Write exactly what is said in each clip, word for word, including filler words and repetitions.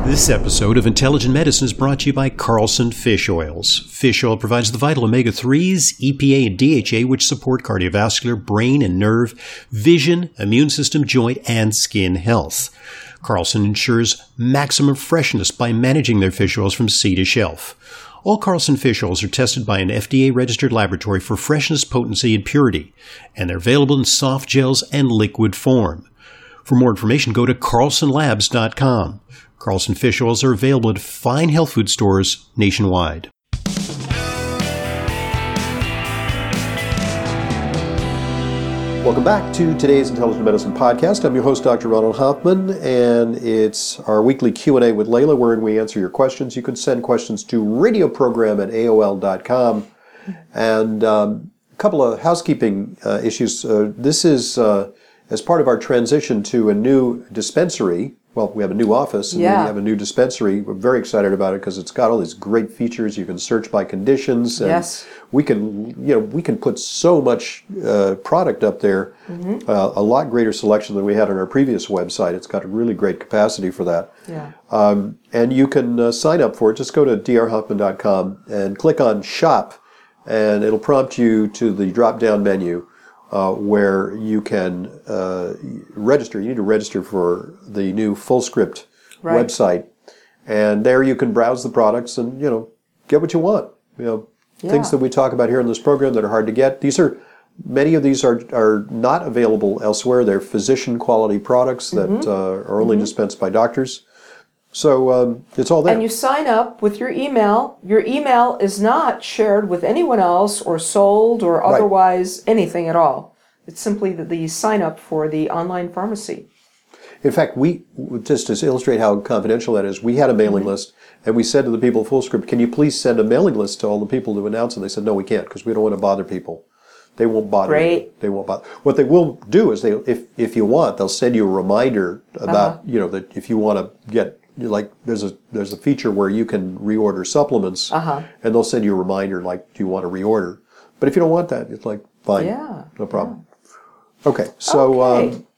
This episode of Intelligent Medicine is brought to you by Carlson Fish Oils. Fish oil provides the vital omega threes, E P A, and D H A, which support cardiovascular, brain and nerve, vision, immune system, joint, and skin health. Carlson ensures maximum freshness by managing their fish oils from sea to shelf. All Carlson fish oils are tested by an F D A-registered laboratory for freshness, potency, and purity, and they're available in soft gels and liquid form. For more information, go to carlson labs dot com. Carlson fish oils are available at fine health food stores nationwide. Welcome back to today's Intelligent Medicine Podcast. I'm your host, Doctor Ronald Hoffman, and it's our weekly Q and A with Layla, wherein we answer your questions. You can send questions to radioprogram at A O L dot com. And um, a couple of housekeeping uh, issues. Uh, this is uh, as part of our transition to a new dispensary. Well, we have a new office, and yeah. we have a new dispensary. We're very excited about it because it's got all these great features. You can search by conditions, and yes. we can, you know, we can put so much uh, product up there, mm-hmm. uh, a lot greater selection than we had on our previous website. It's got a really great capacity for that. Yeah. Um, and you can uh, sign up for it. Just go to d r hoffman dot com and click on Shop, and it'll prompt you to the drop-down menu. Uh, where you can uh, register. You need to register for the new Fullscript right. website, and there you can browse the products and you know get what you want. You know yeah. things that we talk about here in this program that are hard to get. These are many of these are are not available elsewhere. They're physician quality products that mm-hmm. uh, are only mm-hmm. dispensed by doctors. So um, it's all there. And you sign up with your email. Your email is not shared with anyone else or sold or otherwise right. anything at all. It's simply the, the sign up for the online pharmacy. In fact, we, just to illustrate how confidential that is, we had a mailing mm-hmm. list, and we said to the people of Fullscript, can you please send a mailing list to all the people to announce it? They said, no, we can't, because we don't want to bother people. They won't bother. Great. You. They won't bother. What they will do is, they, if if you want, they'll send you a reminder about, uh-huh. you know, that if you want to get, like, there's a there's a feature where you can reorder supplements, uh-huh. and they'll send you a reminder, like, do you want to reorder? But if you don't want that, it's like, fine, yeah. no problem. Yeah. Okay, so... Okay. Um,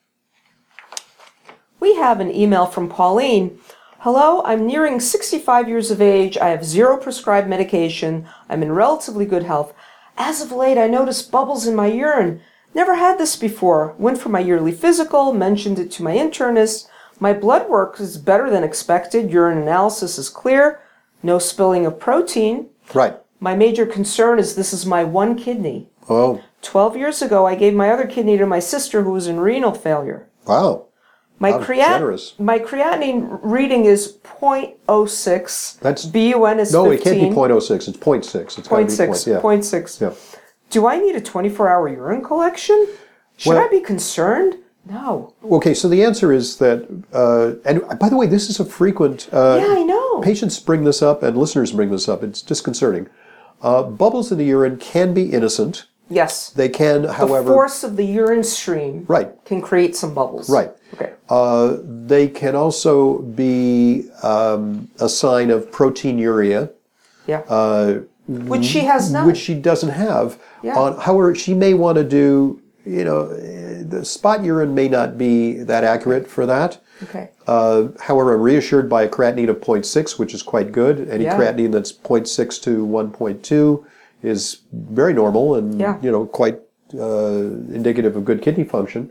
we have an email from Pauline. Hello, I'm nearing sixty-five years of age. I have zero prescribed medication. I'm in relatively good health. As of late, I noticed bubbles in my urine. Never had this before. Went for my yearly physical, mentioned it to my internist. My blood work is better than expected. Urine analysis is clear. No spilling of protein. Right. My major concern is this is my one kidney. Oh. Twelve years ago, I gave my other kidney to my sister who was in renal failure. Wow. My, How creat- generous. my creatinine reading is zero point zero six. That's, B U N is no, fifteen. No, it can't be zero point zero six. It's zero point six. It's zero point six. Point, yeah. zero point six. Yeah. Do I need a twenty-four hour urine collection? Should well, I be concerned? No. Okay, so the answer is that, uh, and by the way, this is a frequent... Uh, yeah, I know. Patients bring this up and listeners bring this up. It's disconcerting. Uh, bubbles in the urine can be innocent. Yes. They can, however... The force of the urine stream right. can create some bubbles. Right. Okay. Uh, they can also be um, a sign of proteinuria. Yeah. Uh, which she has not. Which she doesn't have. Yeah. Uh, however, she may want to do, you know, the spot urine may not be that accurate for that. Okay. Uh, however, I'm reassured by a creatinine of zero point six, which is quite good. Any yeah. creatinine that's zero point six to one point two is very normal and, yeah. you know, quite uh, indicative of good kidney function.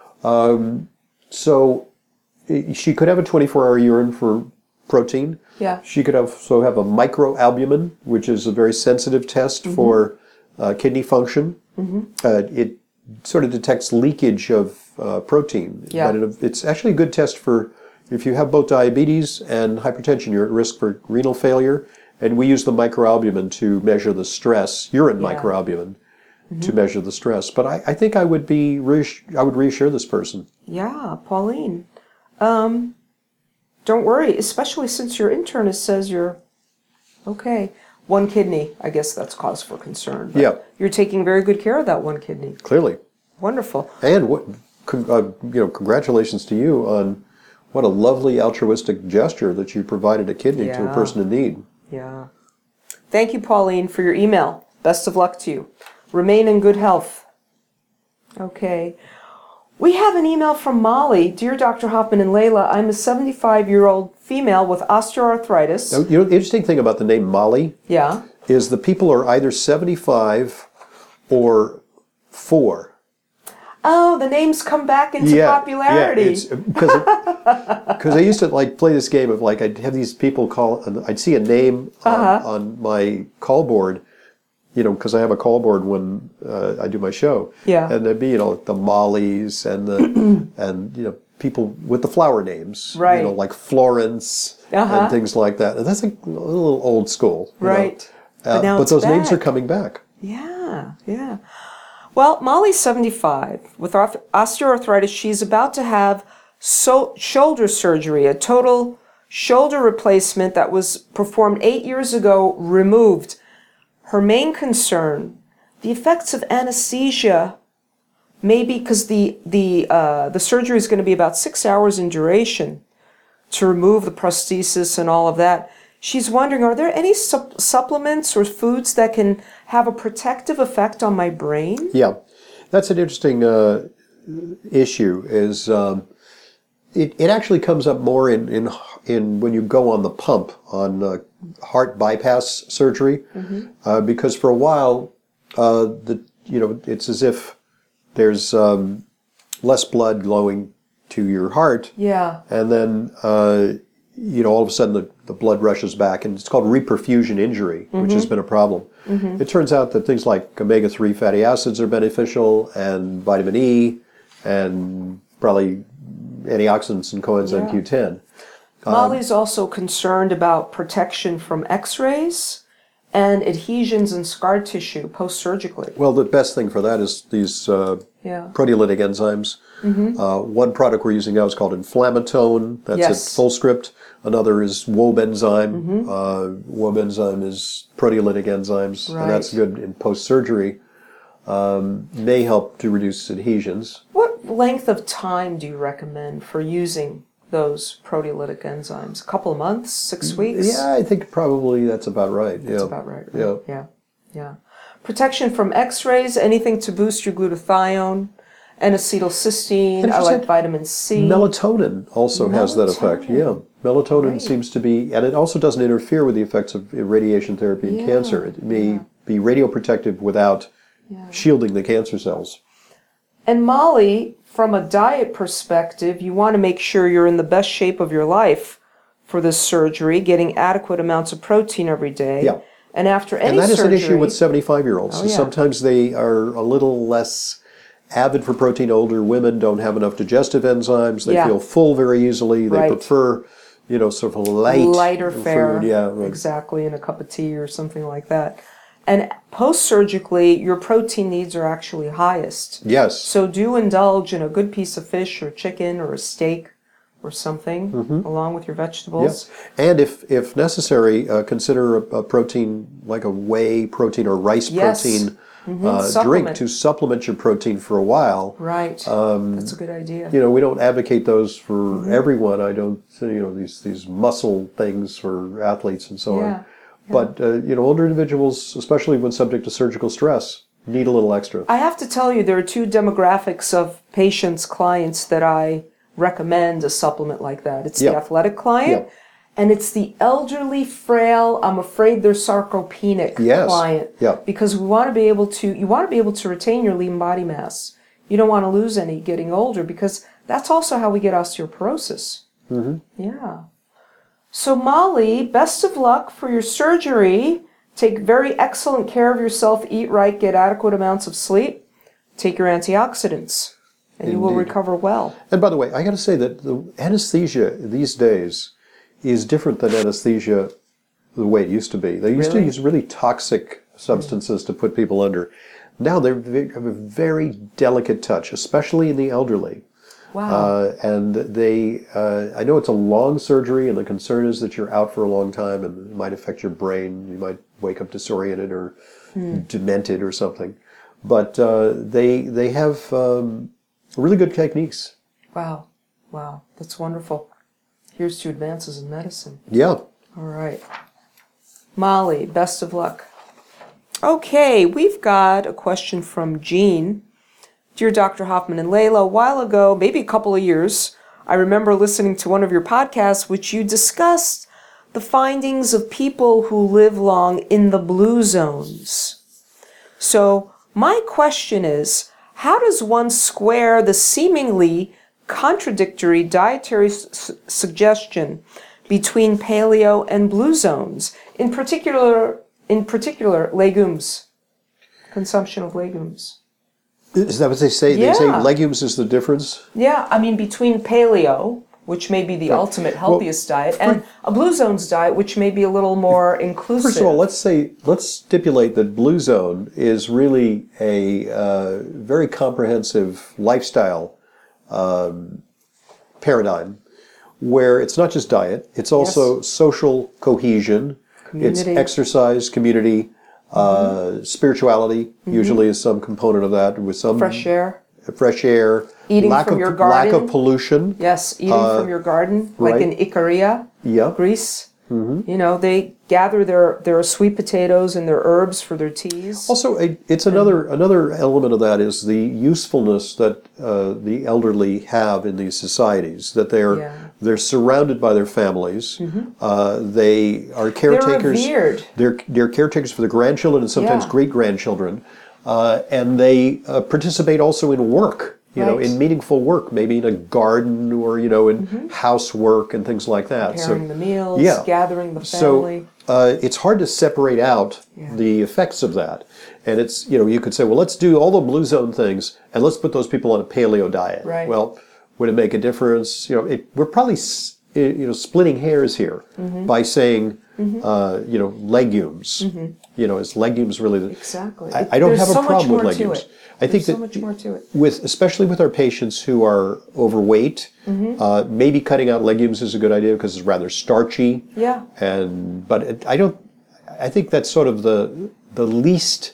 Um, so she could have a twenty-four hour urine for protein. Yeah. She could also have a microalbumin, which is a very sensitive test mm-hmm. for uh, kidney function. Mm-hmm. Uh, it sort of detects leakage of uh, protein. Yeah. But it, it's actually a good test for if you have both diabetes and hypertension, you're at risk for renal failure. And we use the microalbumin to measure the stress, urine yeah. microalbumin, mm-hmm. to measure the stress. But I, I think I would be reass- I would reassure this person. Yeah, Pauline. Um, don't worry, especially since your internist says you're okay. One kidney, I guess that's cause for concern. But yeah. You're taking very good care of that one kidney. Clearly. Wonderful. And what, con- uh, you know, congratulations to you on what a lovely altruistic gesture that you provided a kidney yeah. to a person in need. Yeah. Thank you, Pauline, for your email. Best of luck to you. Remain in good health. Okay. We have an email from Molly. Dear Doctor Hoffman and Layla, I'm a seventy-five-year-old female with osteoarthritis. Now, you know, the interesting thing about the name Molly Yeah. is the people are either seventy-five or four. Oh, the names come back into yeah, popularity. Yeah, because I used to like play this game of like I'd have these people call, I'd see a name Uh-huh. on, on my call board, you know, because I have a call board when uh, I do my show. Yeah. And there'd be, you know, the Mollies and the, and, you know, people with the flower names. Right. You know, like Florence Uh-huh. and things like that. And that's like a little old school. you know. Right. Uh, But now but it's those names back. are coming back. Yeah, yeah. Well, Molly's seventy-five. With oth- osteoarthritis, she's about to have so- shoulder surgery, a total shoulder replacement that was performed eight years ago, removed. Her main concern, the effects of anesthesia, maybe because the, the, uh, the surgery is going to be about six hours in duration to remove the prosthesis and all of that. She's wondering, are there any sup- supplements or foods that can have a protective effect on my brain? Yeah, that's an interesting uh, issue. Is um, it? It actually comes up more in in in when you go on the pump on uh, heart bypass surgery, Mm-hmm. uh, because for a while, uh, the you know it's as if there's um, less blood going to your heart, Yeah. and then uh, you know all of a sudden the, the blood rushes back, and it's called reperfusion injury, which has been a problem. It turns out that things like omega three fatty acids are beneficial, and vitamin E, and probably antioxidants and coenzyme Yeah. Q ten. Molly's also concerned about protection from x-rays and adhesions and scar tissue post-surgically. Well, the best thing for that is these uh, Yeah. proteolytic enzymes. Uh, one product we're using now is called Inflammatone. That's Yes. at Fullscript. Another is Wobenzyme. Uh, Wobenzyme is proteolytic enzymes, and that's Right. good in post-surgery. Um, may help to reduce adhesions. What length of time do you recommend for using those proteolytic enzymes? A couple of months? Six weeks? Yeah, I think probably that's about right. That's yeah. about right. right? Yeah. Yeah. Yeah. Protection from x-rays, anything to boost your glutathione, N-acetylcysteine, I like Interesting. vitamin C. Melatonin also has that effect. Melatonin. Yeah, melatonin Right. seems to be, and it also doesn't interfere with the effects of radiation therapy in Yeah, cancer. It may be radioprotective without Yeah. shielding the cancer cells. And Molly, from a diet perspective, you want to make sure you're in the best shape of your life for this surgery, getting adequate amounts of protein every day. Yeah. And after any And that is surgery, an issue with seventy-five-year-olds. Oh, yeah. Sometimes they are a little less avid for protein. Older women don't have enough digestive enzymes. They Yeah. feel full very easily. They Right. prefer, you know, sort of light lighter fare, food. Yeah, right. exactly, and a cup of tea or something like that. And post-surgically, your protein needs are actually highest. Yes. So do indulge in a good piece of fish or chicken or a steak or something along with your vegetables. Yeah. And if, if necessary, uh, consider a, a protein like a whey protein or rice Yes. protein Mhm. uh, Supplement. drink to supplement your protein for a while. Right. Um, That's a good idea. You know, we don't advocate those for Mm-hmm. everyone. I don't, you know, these these muscle things for athletes and so Yeah. on. But, uh, you know, older individuals, especially when subject to surgical stress, need a little extra. I have to tell you, there are two demographics of patients, clients that I recommend a supplement like that. It's Yeah. the athletic client, Yeah. and it's the elderly, frail, I'm afraid they're sarcopenic Yes. client. Yeah. Because we want to be able to, you want to be able to retain your lean body mass. You don't want to lose any getting older, because that's also how we get osteoporosis. Mm-hmm. Yeah. So Molly, best of luck for your surgery. Take very excellent care of yourself, eat right, get adequate amounts of sleep, take your antioxidants, and you will Indeed. recover well. And by the way, I got to say that the anesthesia these days is different than anesthesia the way it used to be. They used Really? to use really toxic substances to put people under. Now they have a very delicate touch, especially in the elderly. Wow. Uh, and they, uh, I know it's a long surgery, and the concern is that you're out for a long time, and it might affect your brain. You might wake up disoriented or demented or something. But uh, they they have um, really good techniques. Wow. Wow. That's wonderful. Here's to advances in medicine. Yeah. All right. Molly, best of luck. Okay, we've got a question from Jean. Dear Doctor Hoffman and Layla, a while ago, maybe a couple of years, I remember listening to one of your podcasts which you discussed the findings of people who live long in the blue zones. So my question is, how does one square the seemingly contradictory dietary s- suggestion between paleo and blue zones, in particular, in particular, legumes, consumption of legumes? Is that what they say? Yeah. They say legumes is the difference? Yeah, I mean, between paleo, which may be the Right. ultimate healthiest diet, and a blue zones diet, which may be a little more inclusive. First of all, let's say, let's stipulate that Blue Zone is really a uh, very comprehensive lifestyle um, paradigm where it's not just diet, it's also Yes. social cohesion, it's Community. exercise, community, uh, spirituality usually is some component of that, with some Fresh air. fresh air, Eating lack from of your lack garden. of pollution. Yes, eating from your garden, like right. in Icaria, Yeah. Greece. You know, they gather their, their sweet potatoes and their herbs for their teas. Also, a- it's another another element of that is the usefulness that uh, the elderly have in these societies. That they're Yeah. they're surrounded by their families. Uh, they are caretakers. revered. They're they're caretakers for the grandchildren and sometimes Yeah. great grandchildren, uh, and they uh, participate also in work. You know, Right. in meaningful work, maybe in a garden or you know in housework and things like that. Preparing the meals, yeah. gathering the So family. uh, it's hard to separate out Yeah. the effects of that. And it's, you know, you could say, well, let's do all the blue zone things and let's put those people on a paleo diet. Right. Well, would it make a difference? You know, it, we're probably, s- eh, you know, splitting hairs here Mm-hmm. by saying, uh, you know, legumes. You know, is legumes really the... Exactly. I, I don't There's have a so much problem with more to legumes. it. I think There's so that much more to it. with, especially with our patients who are overweight, Mm-hmm. uh, maybe cutting out legumes is a good idea because it's rather starchy. Yeah. And but it, I don't. I think that's sort of the the least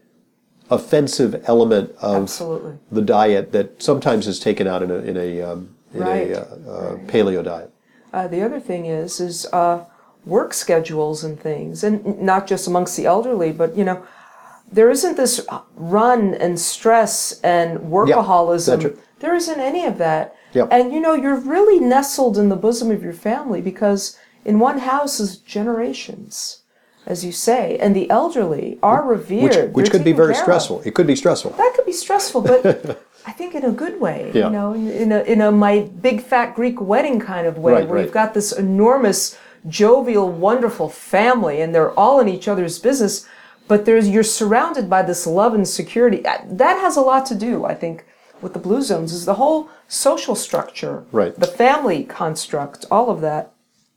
offensive element of Absolutely. the diet that sometimes is taken out in a in a um, in Right. a uh, uh, paleo diet. Uh, the other thing is, is uh, work schedules and things, and not just amongst the elderly, but, you know, there isn't this run and stress and workaholism. that's right. There isn't any of that. Yep. And, you know, you're really nestled in the bosom of your family because in one house is generations, as you say, and the elderly are revered. Which which They're could be taken very care of. stressful. It could be stressful. That could be stressful, but I think in a good way. Yeah. You know, in, in a in a my big fat Greek wedding kind of way, Right, where right. you've got this enormous, jovial, wonderful family, and they're all in each other's business. But there's you're surrounded by this love and security. That has a lot to do, I think, with the blue zones. Is the whole social structure, Right. the family construct, all of that,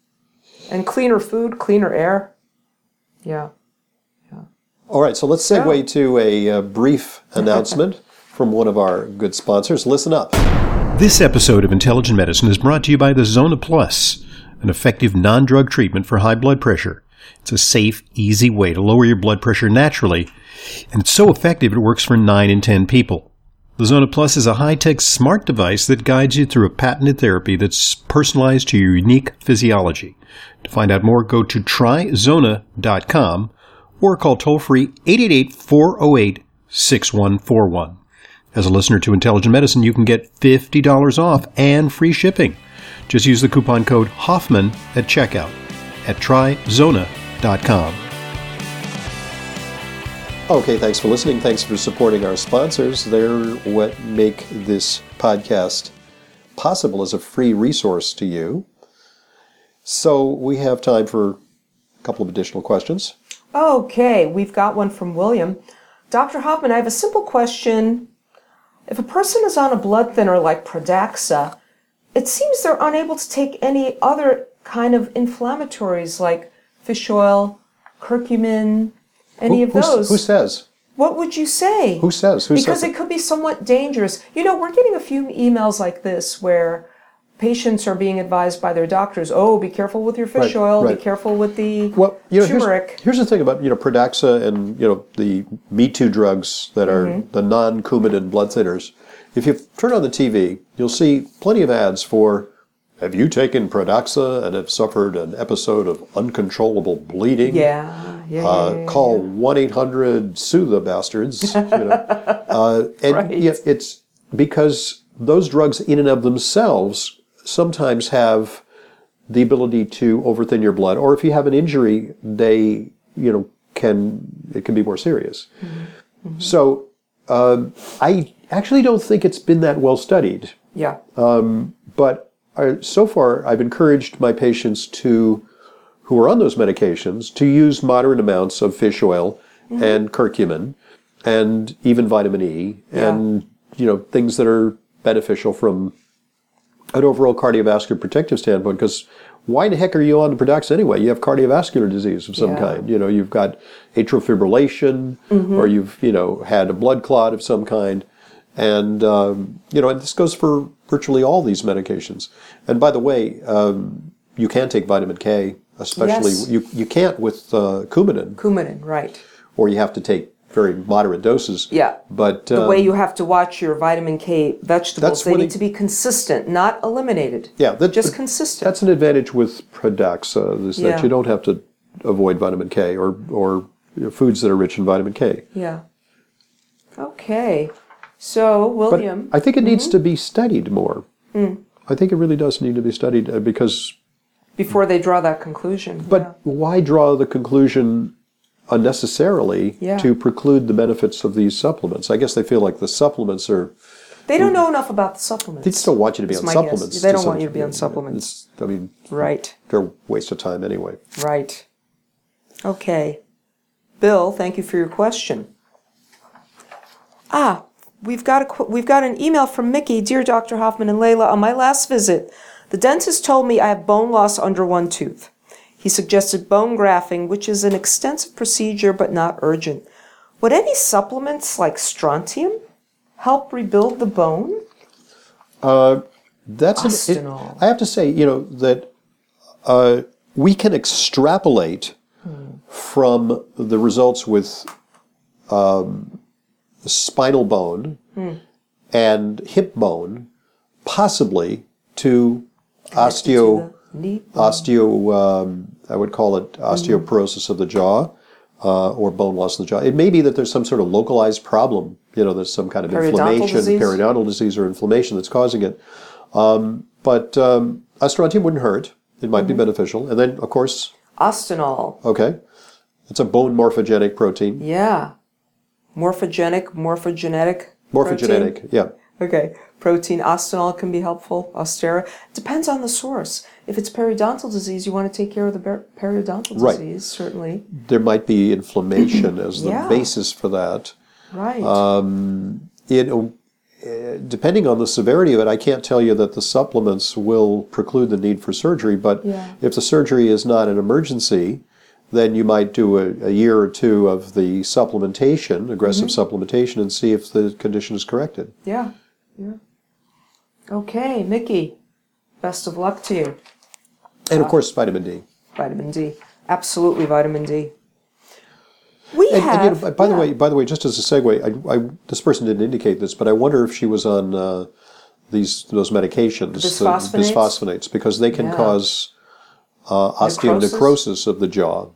and cleaner food, cleaner air. Yeah. All right, so let's segue Yeah. to a uh, brief announcement from one of our good sponsors. Listen up. This episode of Intelligent Medicine is brought to you by the Zona Plus, an effective non-drug treatment for high blood pressure. It's a safe, easy way to lower your blood pressure naturally, and it's so effective it works for nine in ten people. The Zona Plus is a high-tech smart device that guides you through a patented therapy that's personalized to your unique physiology. To find out more, go to try zona dot com or call toll-free eight eight eight, four oh eight, six one four one. As a listener to Intelligent Medicine, you can get fifty dollars off and free shipping. Just use the coupon code Hoffman at checkout at try zona dot com. Okay, thanks for listening. Thanks for supporting our sponsors. They're what make this podcast possible as a free resource to you. So we have time for a couple of additional questions. Okay, we've got one from William. Doctor Hoffman, I have a simple question. If a person is on a blood thinner like Pradaxa, it seems they're unable to take any other kind of inflammatories like fish oil, curcumin, any Who- of who s- those. Who says? What would you say? Who says? Who because says it could be somewhat dangerous. You know, we're getting a few emails like this where patients are being advised by their doctors, oh, be careful with your fish Right, oil, right. be careful with the Well, you know, here's, turmeric. here's the thing about, you know, Pradaxa and, you know, the Me Too drugs that are Mm-hmm. the non-Coumadin blood thinners. If you turn on the T V, you'll see plenty of ads for have you taken Pradaxa and have suffered an episode of uncontrollable bleeding? Yeah, yeah, yeah, Uh, yeah, yeah, call yeah. one eight hundred sue the bastards. You know? uh, and Right. yeah, it's because those drugs in and of themselves sometimes have the ability to overthin your blood, or if you have an injury, they, you know, can, it can be more serious. Mm-hmm. Mm-hmm. So um, I actually don't think it's been that well studied. Yeah. Um, but I, so far, I've encouraged my patients to, who are on those medications, to use moderate amounts of fish oil mm-hmm. and curcumin, and even vitamin E, Yeah. and you know things that are beneficial from an overall cardiovascular protective standpoint. Because why the heck are you on the Pradaxa anyway? You have cardiovascular disease of some Yeah. kind. You know, you've got atrial fibrillation, Mm-hmm. or you've you know had a blood clot of some kind. And, um, you know, and this goes for virtually all these medications. And by the way, um, you can take vitamin K, especially, Yes. you, you can't with uh, Coumadin, Coumadin, right. or you have to take very moderate doses. Yeah. But The um, way you have to watch your vitamin K vegetables, That's they what need it- to be consistent, not eliminated. yeah, that, Just but consistent. that's an advantage with Pradaxa, is that Yeah. you don't have to avoid vitamin K or, or you know, foods that are rich in vitamin K. Yeah. Okay. So, But William. I think it needs Mm-hmm. to be studied more. Mm. I think it really does need to be studied uh, because Before they draw that conclusion. But yeah. why draw the conclusion unnecessarily Yeah. to preclude the benefits of these supplements? I guess they feel like the supplements are. They don't know enough about the supplements. They just don't want you to be That's on my guess. supplements. They don't some- want you to be on supplements. It's, I mean, Right. they're a waste of time anyway. Right. Okay. Bill, thank you for your question. Ah, we've got a qu- we've got an email from Mickey. Dear Doctor Hoffman and Layla, on my last visit, the dentist told me I have bone loss under one tooth. He suggested bone grafting, which is an extensive procedure but not urgent. Would any supplements like strontium help rebuild the bone? Uh, that's an, it, Ostenol. I have to say, you know, that uh, we can extrapolate from the results with um, spinal bone and hip bone, possibly to osteo, The knee bone. osteo. Um, I would call it osteoporosis of the jaw, uh, or bone loss of the jaw. It may be that there's some sort of localized problem. You know, there's some kind of Periodontal inflammation, disease? periodontal disease, or inflammation that's causing it. Um, but um, strontium wouldn't hurt. It might be beneficial. And then, of course, Ostenol. okay, it's a bone morphogenic protein. Yeah. Morphogenic, morphogenetic. Morphogenetic, protein. yeah. Okay. Protein ostenol can be helpful. Ostera. Depends on the source. If it's periodontal disease, you want to take care of the per- periodontal Right. disease, certainly. There might be inflammation as the Yeah. basis for that. Right. Um, it, uh, depending on the severity of it, I can't tell you that the supplements will preclude the need for surgery, but Yeah. if the surgery is not an emergency, then you might do a, a year or two of the supplementation, aggressive supplementation, and see if the condition is corrected. yeah. Yeah. Okay, Mickey. Best of luck to you. And of course, vitamin D. Vitamin D. Absolutely vitamin D. We And, have... and, you know, by the yeah. way, by the way, just as a segue, I, I, this person didn't indicate this, but I wonder if she was on uh, these those medications, the Bisphosphonates? bisphosphonates, because they can Yeah. cause uh, osteonecrosis of the jaw.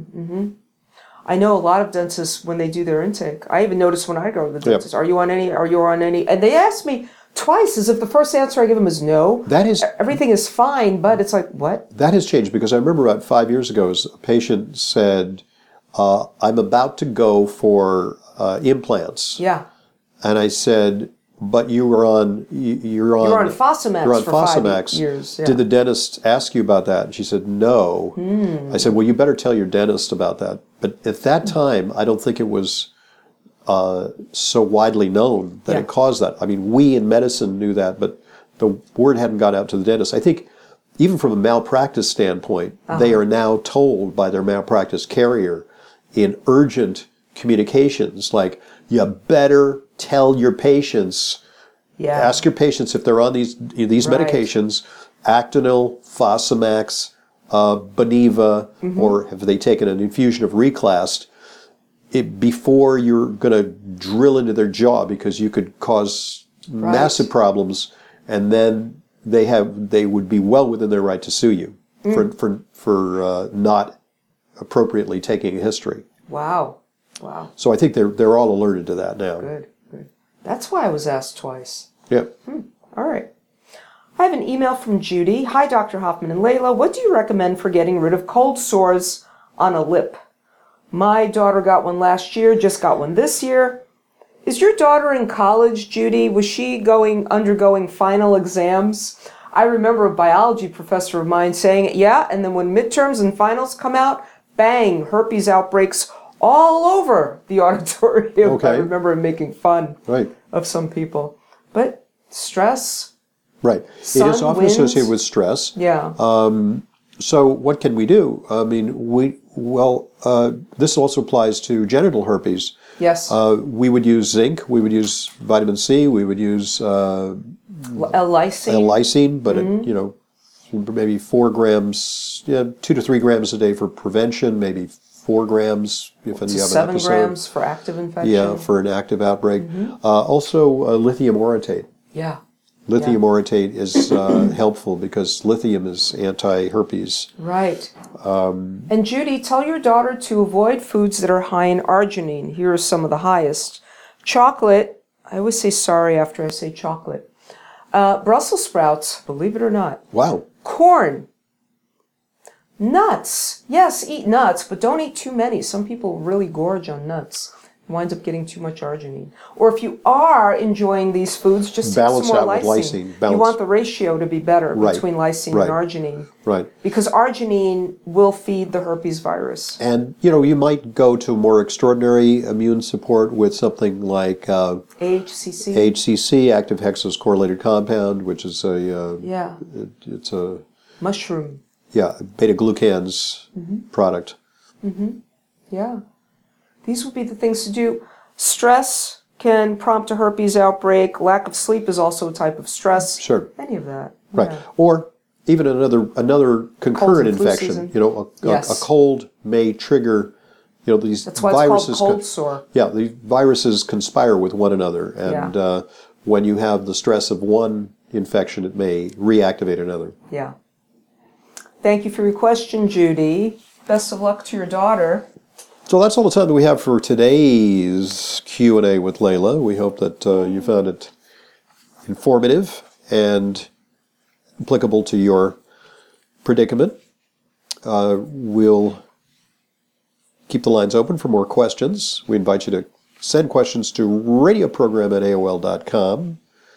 I know a lot of dentists, when they do their intake, I even notice when I go to the Yeah. dentist, are you on any, are you on any, and they ask me twice as if the first answer I give them is no. That is Everything is fine, but it's like, what? that has changed, because I remember about five years ago, a patient said, uh, "I'm about to go for uh, implants," Yeah. and I said, "But you were on you, you're on You're on Fosamax You're on for Fosamax. five years. Yeah. Did the dentist ask you about that?" And she said, "No." Hmm. I said, "Well, you better tell your dentist about that." But at that time, I don't think it was uh, so widely known that Yeah. it caused that. I mean, we in medicine knew that, but the word hadn't got out to the dentist. I think even from a malpractice standpoint, Uh-huh. they are now told by their malpractice carrier in urgent communications, like, you better tell your patients, yeah. ask your patients if they're on these these Right. medications, Actonil, Fosamax, uh, Boniva, Mm-hmm. or have they taken an infusion of Reclast, it, before you're going to drill into their jaw, because you could cause Right. massive problems, and then they have they would be well within their right to sue you mm. for for for uh, not appropriately taking a history. Wow, wow. So I think they're they're all alerted to that now. Good, good. That's why I was asked twice. Yep. Hmm. All right. I have an email from Judy. Hi, Doctor Hoffman and Layla. What do you recommend for getting rid of cold sores on a lip? My daughter got one last year, just got one this year. Is your daughter in college, Judy? Was she going undergoing final exams? I remember a biology professor of mine saying, yeah, and then when midterms and finals come out, bang, herpes outbreaks all over the auditorium. Okay. I remember him making fun right. of some people. But stress... Right. Sun, it is often winds. associated with stress. Yeah. Um, so what can we do? I mean, we well, uh, this also applies to genital herpes. Yes. Uh, we would use zinc. We would use vitamin C. We would use uh, L-lysine. L-lysine, but mm-hmm. it, you know, maybe four grams, yeah, two to three grams a day for prevention. Maybe four grams if you have seven an episode. grams for active infection. Yeah, for an active outbreak. Mm-hmm. Uh, also, uh, lithium orotate. Yeah. Lithium yeah. orotate is uh, helpful because lithium is anti-herpes. Right. Um, and Judy, tell your daughter to avoid foods that are high in arginine. Here are some of the highest. Chocolate. I always say sorry after I say chocolate. Uh, Brussels sprouts, believe it or not. Wow. Corn. Nuts. Yes, eat nuts, but don't eat too many. Some people really gorge on nuts. Winds up getting too much arginine. Or if you are enjoying these foods, just balance take some more out lysine. with lysine. Balance. You want the ratio to be better right. between lysine right. and arginine. Right. Because arginine will feed the herpes virus. And, you know, you might go to more extraordinary immune support with something like uh, A H C C. A H C C, active hexocorrelated compound, which is a... Uh, yeah. It, it's a... Mushroom. Yeah, beta-glucans mm-hmm. product. Mm-hmm. Yeah. These would be the things to do. Stress can prompt a herpes outbreak. Lack of sleep is also a type of stress. Sure. Any of that. Right. Yeah. Or even another another concurrent Cold and flu infection. season. You know, a, yes. a, a cold may trigger, you know, these That's why viruses. it's called cold sore. Yeah, the viruses conspire with one another. And yeah. uh, when you have the stress of one infection, it may reactivate another. Yeah. Thank you for your question, Judy. Best of luck to your daughter. So that's all the time that we have for today's Q and A with Layla. We hope that uh, you found it informative and applicable to your predicament. Uh, we'll keep the lines open for more questions. We invite you to send questions to radioprogram at A O L dot com.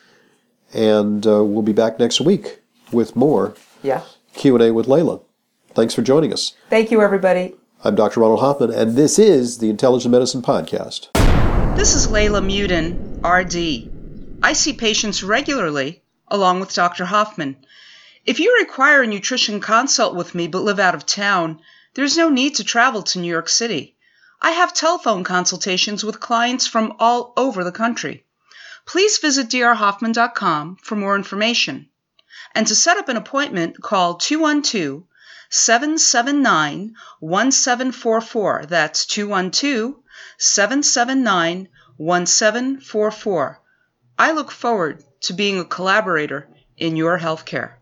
And uh, we'll be back next week with more yeah. Q and A with Layla. Thanks for joining us. Thank you, everybody. I'm Doctor Ronald Hoffman, and this is the Intelligent Medicine Podcast. This is Layla Muden, R D. I see patients regularly, along with Doctor Hoffman. If you require a nutrition consult with me but live out of town, there's no need to travel to New York City. I have telephone consultations with clients from all over the country. Please visit d r hoffman dot com for more information. And to set up an appointment, call two one two, seven seven nine, one seven four four. That's two one two, seven seven nine, one seven four four. I look forward to being a collaborator in your healthcare.